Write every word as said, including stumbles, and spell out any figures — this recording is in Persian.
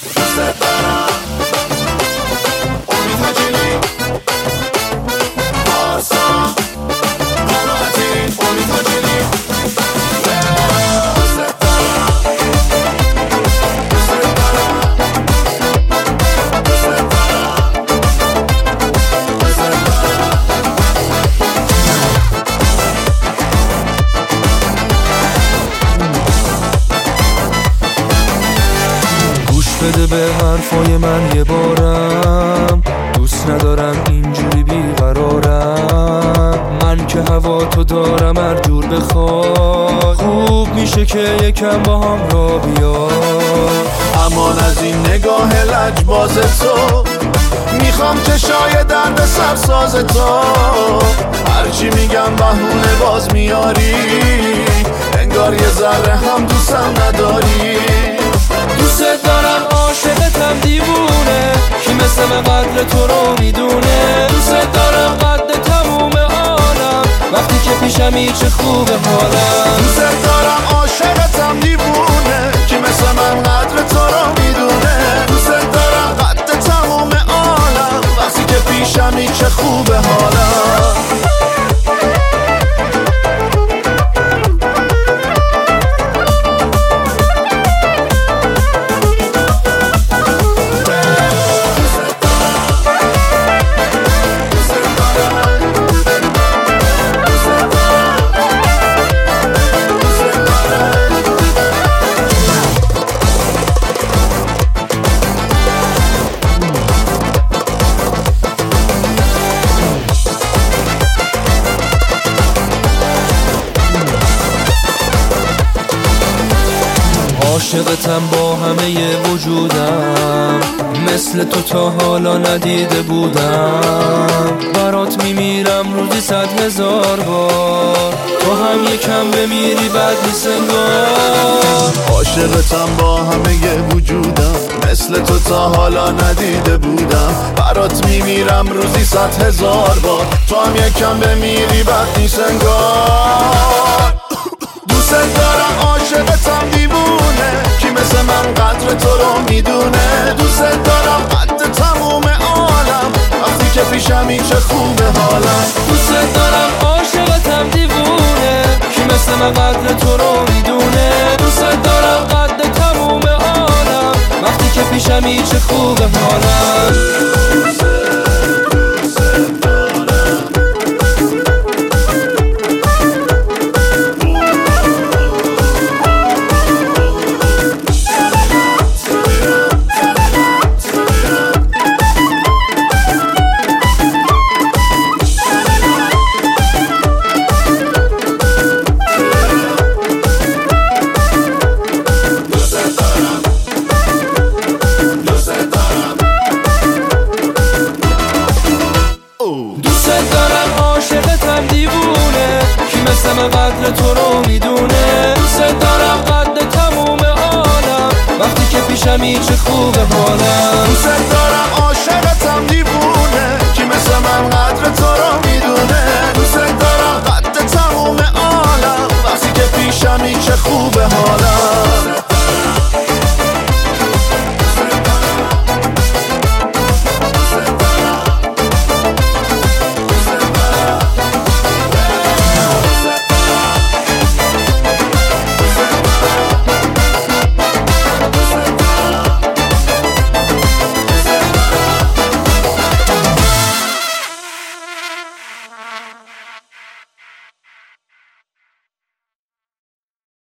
بده به حرفای من یه بارم، دوست ندارم اینجوری بیقرارم. من که هوا تو دارم هر جور بخوای، خوب میشه که یکم با هم را بیا. امان از این نگاه لجباز تو، میخوام چشای درد سرساز تو. هرچی میگم بهونه باز میاری، انگار یه ذره هم دوستم نداری. دوست دارم عاشقتم دیوونه، کی مثل من قدر تو رو میدونه. دوست دارم قد تموم عالم، وقتی که پیشمی چه خوبه حالم. دوست دارم عاشقتم دیوونه، کی مثل من قدر تو رو میدونه. دوست دارم قد تموم عالم، وقتی که پیشمی چه خوبه حالم. عاشقتم با همه وجودم، مثل تو تا حالا ندیده بودم. برات میمیرم روزی صد هزار بار، تو هم یکم بمیری بعد نیست انگار. عاشقتم با همه وجودم، مثل تو تا حالا ندیده بودم. برات میمیرم روزی صد هزار بار، تو هم یکم بمیری بعد نیست انگار. دوست دارم عاشقتم دیوونه، کی مثل من قدر تو رو میدونه. دوست دارم قد تموم عالم، وقتی که پیشمی چه خوبه حالم. دوست دارم عاشقتم دیوونه، کی مثل من قدر تو رو میدونه. دوست دارم قد تموم عالم، وقتی که پیشمی چه خوبه حالم. مثل من قدر تو رو میدونه. دوست دارم قد تموم عالم، وقتی که پیشمی چه خوبه حالم. دوست دارم عاشقتم دیوونه، کی مثل من قدر تو رو میدونه. دوست دارم قد تموم عالم، وقتی که پیشمی چه خوبه حالم.